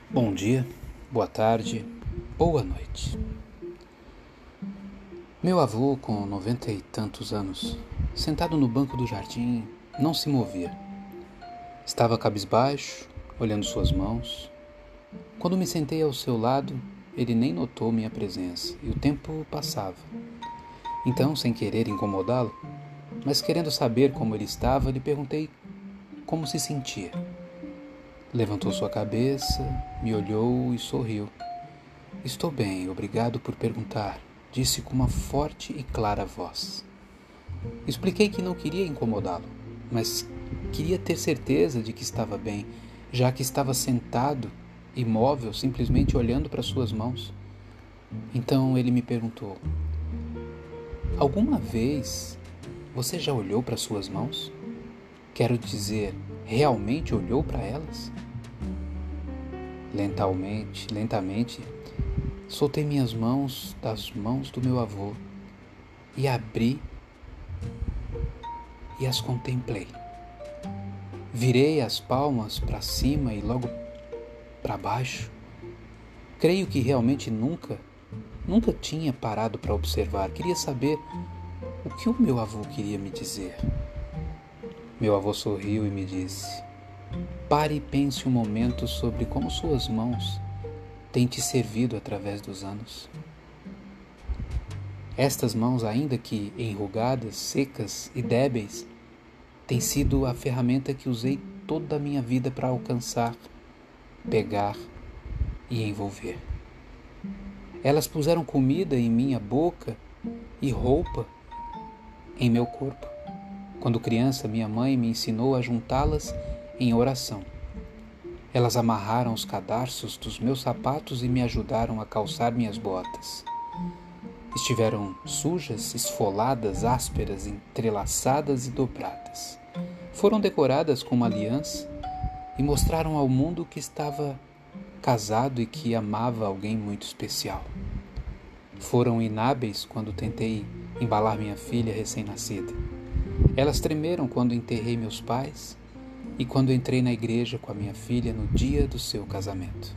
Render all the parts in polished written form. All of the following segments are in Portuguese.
Bom dia, boa tarde, boa noite. Meu avô, com 90 e tantos anos, sentado no banco do jardim, não se movia. Estava cabisbaixo, olhando suas mãos. Quando me sentei ao seu lado, ele nem notou minha presença e o tempo passava. Então, sem querer incomodá-lo, mas querendo saber como ele estava, lhe perguntei como se sentia. Levantou sua cabeça, me olhou e sorriu. Estou bem, obrigado por perguntar, disse com uma forte e clara voz. Expliquei que não queria incomodá-lo, mas queria ter certeza de que estava bem, já que estava sentado, imóvel, simplesmente olhando para suas mãos. Então ele me perguntou: alguma vez você já olhou para suas mãos? Quero dizer, realmente olhou para elas? Lentamente, soltei minhas mãos das mãos do meu avô e abri e as contemplei. Virei as palmas para cima e logo para baixo. Creio que realmente nunca tinha parado para observar. Queria saber o que o meu avô queria me dizer. Meu avô sorriu e me disse: pare e pense um momento sobre como suas mãos têm te servido através dos anos. Estas mãos, ainda que enrugadas, secas e débeis, têm sido a ferramenta que usei toda a minha vida para alcançar, pegar e envolver. Elas puseram comida em minha boca e roupa em meu corpo. Quando criança, minha mãe me ensinou a juntá-las em oração. Elas amarraram os cadarços dos meus sapatos e me ajudaram a calçar minhas botas. Estiveram sujas, esfoladas, ásperas, entrelaçadas e dobradas. Foram decoradas com uma aliança e mostraram ao mundo que estava casado e que amava alguém muito especial. Foram inábeis quando tentei embalar minha filha recém-nascida. Elas tremeram quando enterrei meus pais e quando entrei na igreja com a minha filha no dia do seu casamento.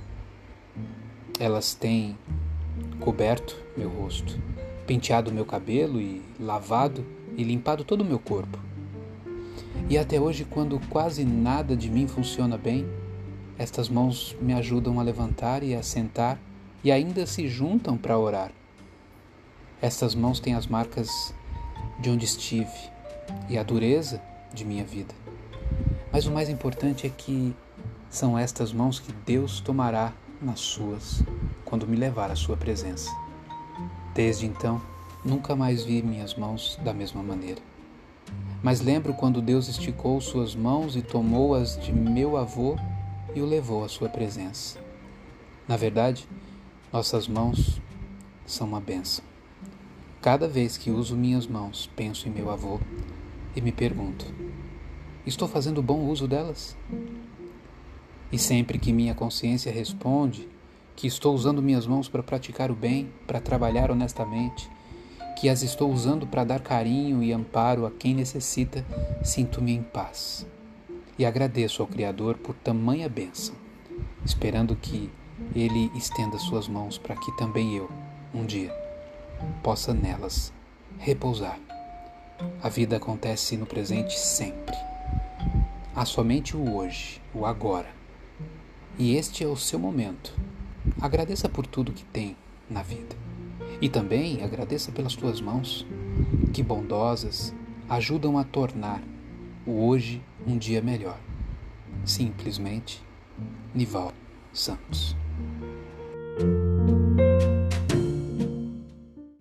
Elas têm coberto meu rosto, penteado meu cabelo e lavado e limpado todo o meu corpo. E até hoje, quando quase nada de mim funciona bem, estas mãos me ajudam a levantar e a sentar e ainda se juntam para orar. Estas mãos têm as marcas de onde estive e a dureza de minha vida. Mas o mais importante é que são estas mãos que Deus tomará nas suas quando me levar à sua presença. Desde então, nunca mais vi minhas mãos da mesma maneira. Mas lembro quando Deus esticou suas mãos e tomou as de meu avô e o levou à sua presença. Na verdade, nossas mãos são uma bênção. Cada vez que uso minhas mãos, penso em meu avô e me pergunto: estou fazendo bom uso delas? E sempre que minha consciência responde que estou usando minhas mãos para praticar o bem, para trabalhar honestamente, que as estou usando para dar carinho e amparo a quem necessita, sinto-me em paz. E agradeço ao Criador por tamanha bênção, esperando que Ele estenda suas mãos para que também eu, um dia, possa nelas repousar. A vida acontece no presente sempre. Há somente o hoje, o agora. E este é o seu momento. Agradeça por tudo que tem na vida. E também agradeça pelas tuas mãos, que bondosas ajudam a tornar o hoje um dia melhor. Simplesmente, Nival Santos.